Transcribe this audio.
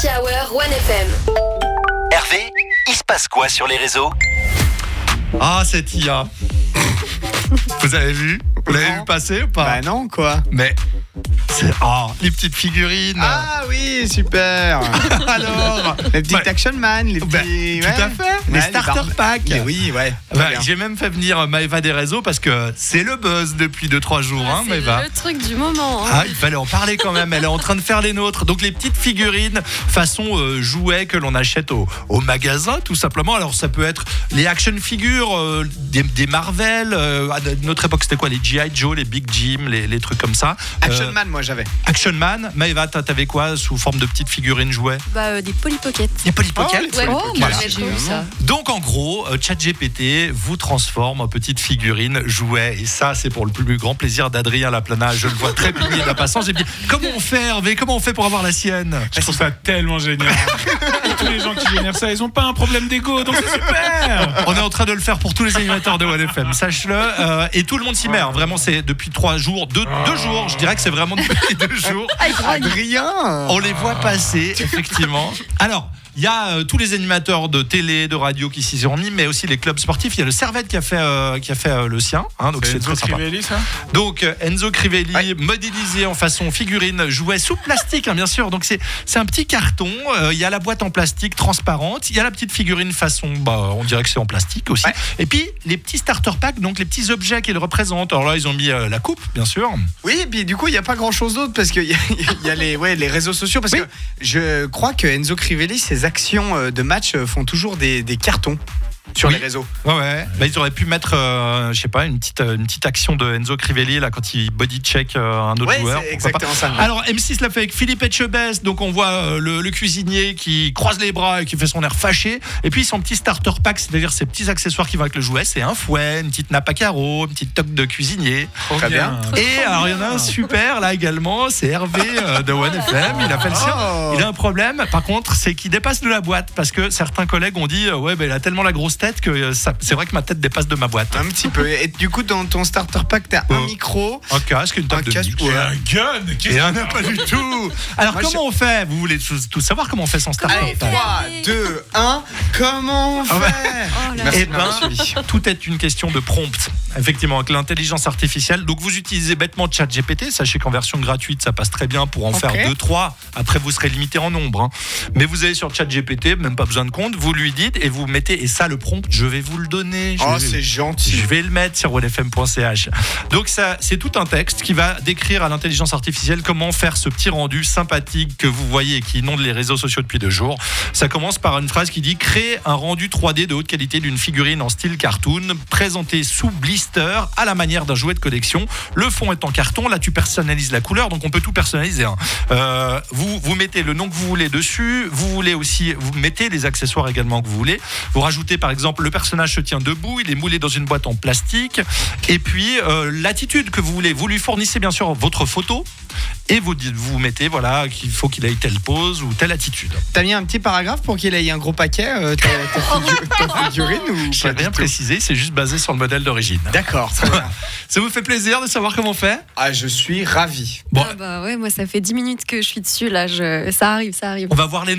Happy Hour 1FM. Hervé, il se passe quoi sur les réseaux ? Ah, cette IA. Vous avez vu ? Vous l'avez vu passer ou pas ? Bah non, quoi. Mais c'est les petites figurines. Ah oui, super. Alors, Les petites Action Man, les petits... tout à fait. Les starter packs. Oui, ouais. J'ai même fait venir Maëva des réseaux parce que c'est le buzz depuis 2-3 jours, hein, c'est Maëva. le truc du moment. Ah, il fallait en parler quand même. Elle est en train de faire les nôtres. Donc les petites figurines façon jouets que l'on achète au magasin, tout simplement. Alors ça peut être les action figures, des Marvel. À notre époque, c'était quoi ? Les G.I. Joe, les Big Jim, les trucs comme ça. Action Man, moi j'avais. Action Man. Maëva, t'avais quoi sous forme de petites figurines jouets ? Des Polly Pocket. Des Polly Pocket. Ouais, Voilà. j'ai vu ça. Donc en gros, ChatGPT vous transforme en petite figurine jouet. Et ça, c'est pour le plus grand plaisir d'Adrien Laplana. Je le vois très pigné d'impatience. J'ai dit, comment on fait, Hervé ? Comment on fait pour avoir la sienne ? Je trouve ça tellement génial. Tous les gens qui génèrent ça, ils ont pas un problème d'ego, donc c'est super. On est en train de le faire pour tous les animateurs de 1FM, sache-le. Et tout le monde s'y met. Hein. Vraiment, c'est depuis 3 jours, 2 jours. Je dirais que c'est vraiment depuis 2 jours. Adrien. On les voit passer, effectivement. Alors, il y a tous les animateurs de télé, de radio qui s'y sont mis, mais aussi les clubs sportifs. Il y a le Servette qui a fait le sien. Hein, donc c'est très sympa. Crivelli, ça ? Donc Enzo Crivelli, modélisé en façon figurine, jouet sous plastique, hein, bien sûr. Donc c'est un petit carton. Il y a la boîte en plastique transparente. Il y a la petite figurine façon, on dirait que c'est en plastique aussi. Ouais. Et puis les petits starter packs, donc les petits objets qu'ils représentent. Alors là, ils ont mis la coupe, bien sûr. Oui, et puis du coup, il n'y a pas grand-chose d'autre parce qu'il y a les réseaux sociaux. Parce que je crois que Enzo Crivelli, ses actions de match font toujours des cartons sur les réseaux. Ouais. Ils auraient pu mettre, je sais pas, une petite action de Enzo Crivelli là quand il body check un autre joueur. C'est exactement ça. Alors M6 l'a fait avec Philippe Etchebest, donc on voit le cuisinier qui croise les bras et qui fait son air fâché. Et puis son petit starter pack, c'est-à-dire ses petits accessoires qui vont avec le jouet, c'est un fouet, une petite nappe à carreaux, une petite toque de cuisinier. Très bien. Et alors il y en a un super là également, c'est Hervé de 1FM. Il a fait le sien. Il a un problème, par contre, c'est qu'il dépasse de la boîte parce que certains collègues ont dit il a tellement la grosse tête que c'est vrai que ma tête dépasse de ma boîte. Un petit peu. Et du coup, dans ton starter pack, t'as un micro, un casque, une table de mix. Et un gun. Et un pas du tout. Alors comment on fait ? Vous voulez tout savoir comment on fait son starter pack ? 3, 2, 1. Comment on fait ? Tout est une question de prompt. Effectivement, avec l'intelligence artificielle. Donc vous utilisez bêtement ChatGPT. Sachez qu'en version gratuite, ça passe très bien pour en faire 2-3. Après, vous serez limité en nombre. Hein. Mais vous allez sur ChatGPT, même pas besoin de compte. Vous lui dites et vous mettez. Et ça, le prompt, je vais vous le donner. C'est gentil. Je vais le mettre sur 1FM.ch. Donc ça, c'est tout un texte qui va décrire à l'intelligence artificielle comment faire ce petit rendu sympathique que vous voyez et qui inonde les réseaux sociaux depuis 2 jours. Ça commence par une phrase qui dit: créer un rendu 3D de haute qualité d'une figurine en style cartoon, présentée sous blister à la manière d'un jouet de collection. Le fond est en carton. Là, tu personnalises la couleur, donc on peut tout personnaliser. Hein. Vous mettez le nom que vous voulez dessus. Vous mettez les accessoires également que vous voulez. Vous rajoutez par exemple le personnage se tient debout, il est moulé dans une boîte en plastique, et puis l'attitude que vous voulez, vous lui fournissez bien sûr votre photo et vous mettez qu'il faut qu'il ait telle pose ou telle attitude. T'as mis un petit paragraphe pour qu'il ait un gros paquet ta figurine ou je n'ai rien précisé, c'est juste basé sur le modèle d'origine. D'accord. Ça vous fait plaisir de savoir comment on fait ? Ah, je suis ravi. Bon. Moi ça fait 10 minutes que je suis dessus là, ça arrive. On va voir les